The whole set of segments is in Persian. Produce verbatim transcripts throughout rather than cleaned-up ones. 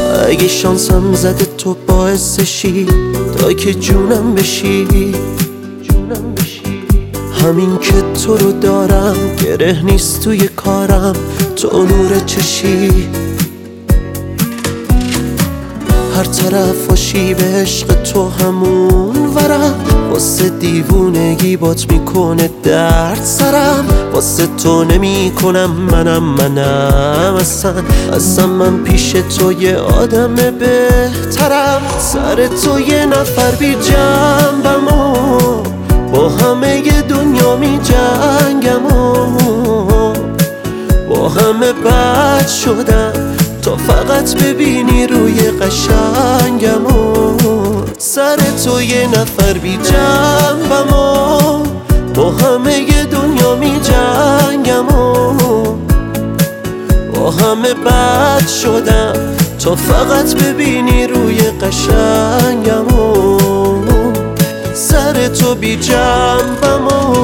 اگه شانسم زده تو باعثشی تا که جونم بشی جونم بشی همین که تو رو دارم گره نیست توی کارم، تو نور چشی هر طرف باشی به عشق تو همون ورم، واسه دیوونگی بات میکنه درد سرم، واسه تو نمی کنم منم منم اصلا اصلا من پیش تو یه آدم بهترم. سر تو یه نفر بی جنبم و با همه دنیا می جنگم و با همه بد شدم تا فقط ببینی روی قشنگم و سر تو یه نفر بی جنبم و با همه دنیا می جنگم و با همه بد شدم تا فقط ببینی روی قشنگم و سر تو بی جنبم و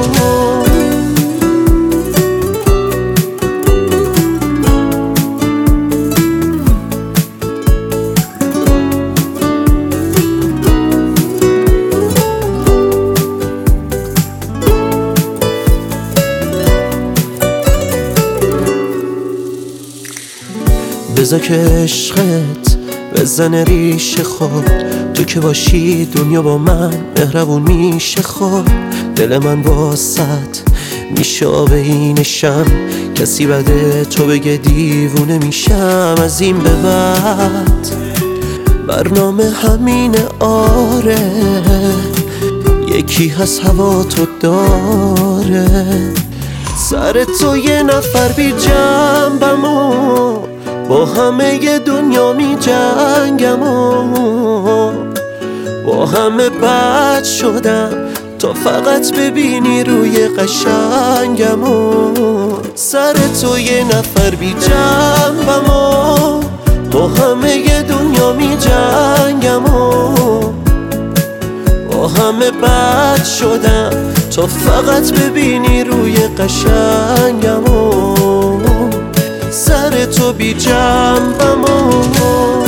بذار که عشقت بزنه ریشه خود، تو که باشی دنیا با من مهربون میشه خود. دل من واسط میشه آب اینشم، کسی بده تو بگه دیوونه میشم از این به بعد. برنامه همینه آره، یکی هست هوا تو داره. سر تو یه نفر بی جنبم و با همه دنیا می جنگم و با همه بد شدم تا فقط ببینی روی قشنگم و سر تو یه نفر بی جنبم و با همه دنیا می جنگم و با همه بد شدم تا فقط ببینی روی قشنگم و سر تو بی جنبم و